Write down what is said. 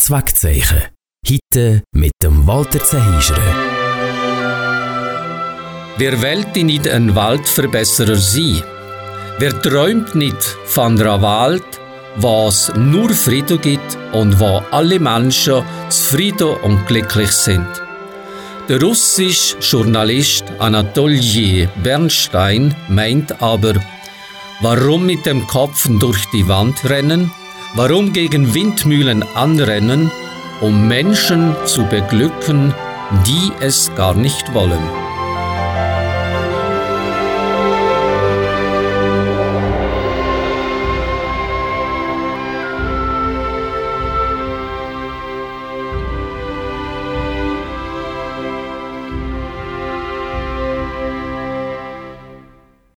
Zweckzeichen. Heute mit dem Walter Zehyscher. Wer wollte nicht ein Weltverbesserer sein? Wer träumt nicht von einer Welt, wo es nur Frieden gibt und wo alle Menschen zufrieden und glücklich sind? Der russische Journalist Anatolij Bernstein meint aber, warum mit dem Kopf durch die Wand rennen? Warum gegen Windmühlen anrennen, um Menschen zu beglücken, die es gar nicht wollen?